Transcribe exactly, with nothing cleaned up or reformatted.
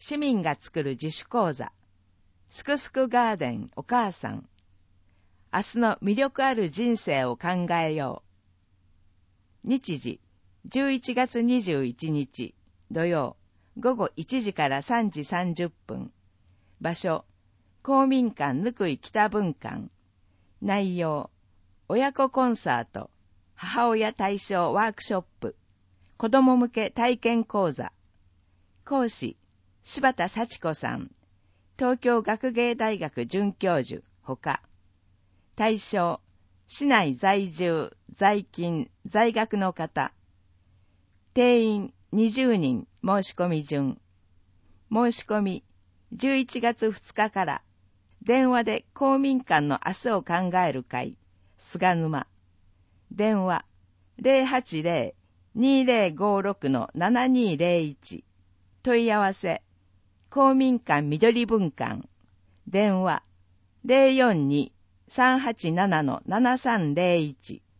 市民が作る自主講座、すくすくガーデンお母さん、明日の魅力ある人生を考えよう。日時、じゅういちがつにじゅういちにち土曜、午後いちじからさんじさんじゅっぷん。場所、公民館ぬくい北分館。内容、親子コンサート、母親対象ワークショップ、子供向け体験講座。講師、柴田幸子さん、東京学芸大学准教授ほか。対象、市内在住、在勤、在学の方。定員にじゅうにん申し込み順。申し込み、じゅういちがつふつかから、電話で公民館の明日を考える会、菅沼。電話、ゼロはちゼロ にゼロごろく ななにゼロいち。問い合わせ、公民館緑分館。電話、ゼロよんに さんはちなな ななさんゼロいち。